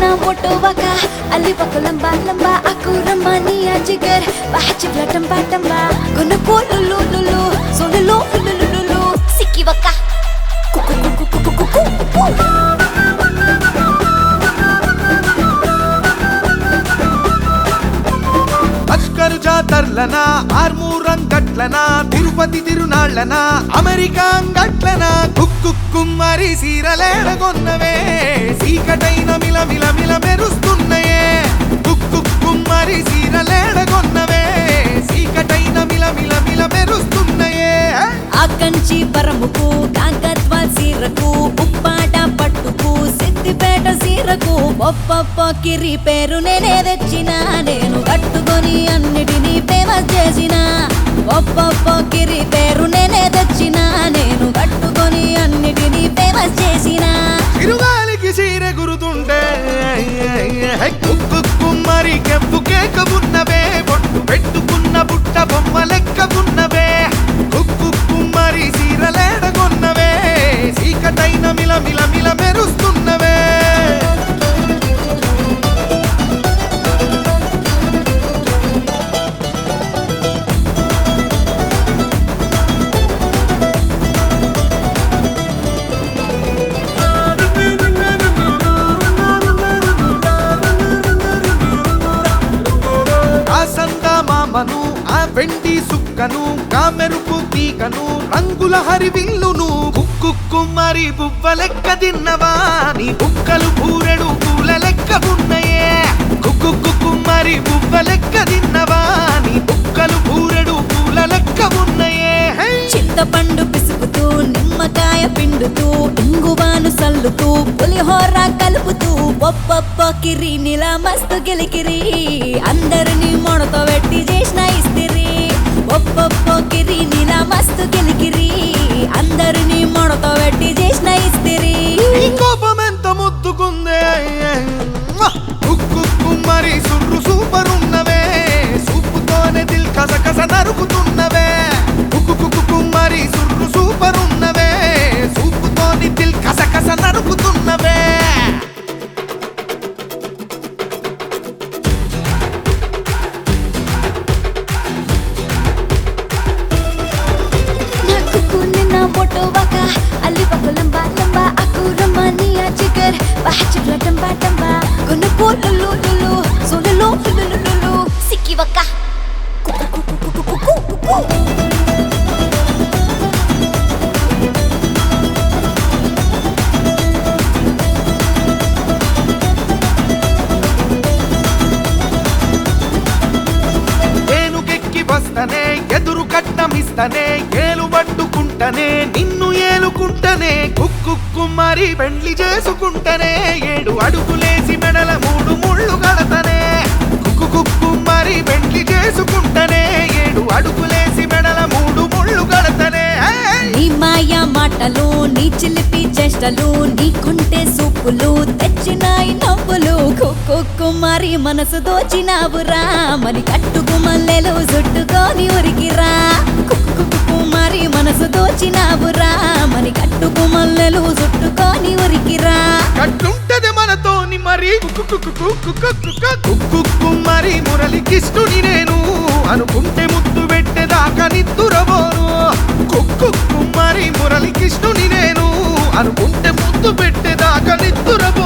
na moto waka ali waka lamba lamba aku ramani ajigar bahchi tamba tamba gonna ko lulu lulu so lulu lulu lulu sikki waka kuku kuku kuku kuku అష్కరు జాతర్లనా ఆర్మూరం గట్లనా తిరుపతి తిరునాళ్ళనా America గట్లనా కుక్కు కుమ్మరి సీరలేడగొన్నవే సీకటైన మిల మిల మిల మెరుస్తున్నాయే కుక్కు కుమ్మరి సీరలేడగొన్నవే సీకటైన మిల మిల మిల మెరుస్తున్నాయే ఆకంచి పరముకు కాకత్వాల్ సీరకు ఉప్పాట పట్టుకు సిద్దిపేట సీరకు ఒప్పొప్ప కిరి పేరు నేనే తెచ్చిన నేను కట్టుకొని అన్నిటినీ ఫేమస్ చేసిన ఒప్పొప్ప కిరి పేరు నేనే తెచ్చిన నేను కట్టుకొని అన్నిటినీ ఫేమస్ చేసిన తిరుగాలికి సీర గురుతుంటే కుక్కు కుమ్మరి కెప్పు కేక ఉన్నవే బొట్టు పెట్టుకున్న బుట్ట బొమ్మ లెక్క ఉన్నవే కుక్కు కుమ్మరి సీరలేడగొన్నవే సీకటైన మిల మిల మిల మెరుస్తున్నవే మామను ఆ వెండి సుక్కను కామెరుపు తీకను రంగుల హరివిల్లును కుక్కు కుమ్మరి బువ్వ లెక్క తిన్నవా నీ బుక్కలు పూరెడు పూల లెక్క ఉన్నయే కుక్కు కుమ్మరి బువ్వ లెక్క తిన్నవా నీ బుక్కలు పూరెడు పూల లెక్క ఉన్నయే చింతపండు పిసుకుతూ నిమ్మకాయ పిండుతూ ఇంగువాను సల్లుతూ పులిహోర కలుపుతూ ఒప్పొప్ప కిరి నిలా మస్తు గిలికిరి అందరినీ మొడతో పెట్టి చేసిన ఇస్తిరి ఒప్పొప్ప కిరి నిలా మస్తు గిలికిరి అందరినీ మొడతో పెట్టి చేసిన ఇస్తిరి కోపం ఎంత ముద్దుకుందే కుక్కు కుమ్మరి సుర్రు సూపర్ ఉన్నవే సూపుతోనే దిల్ కస కస నరుకుతున్నవే కుక్కు కుమ్మరి సుర్రు సూపర్ ఉన్నవే సూపుతోని దిల్ కస కస నరుకుతున్నవే moto waka ali waka lamba lamba aku ramani ajigar bahchi tamba tamba gonna ko lulu lulu so lulu lulu lulu sikki waka kuku kuku kuku kuku వస్తనే ఎదురు కట్టమిస్తనే ఏలు పట్టుకుంటనే నిన్ను ఏలుకుంటనే కుక్కు కుమ్మరి పెండ్లి చేసుకుంటనే 7 అడుగులేసి మెడల 3 ముళ్ళు కడతనే కుక్కు కుమ్మరి పెండ్లి చేసుకుంటనే 7 అడుగులేసి మెడల 3 ముళ్ళు కడతనే నీ మాయా మాటలు నీ చిలిపి చేష్టలు నీ కొంటే సూపులు తెచ్చినాయి నవ్వులు కుక్కు కుమ్మరి మనసు దోచినావురా మరి కట్టుకు మల్లెలు చుట్టుకొని ఉరికిరా కుక్కు కుమ్మరి మనసు దోచినావురా మరి కట్టుకు మల్లెలు చుట్టుకొని ఉరికిరా కట్టుంటది మనతోని మరి కుక్కు కుమ్మరి మురళికిష్టుని నేను అనుకుంటే ముద్దు పెట్టేదాకా నిద్దురబోను కుక్కు కుమ్మరి మురళికిష్టుని నేను అనుకుంటే ముద్దు పెట్టేదాకా నిద్దురబోను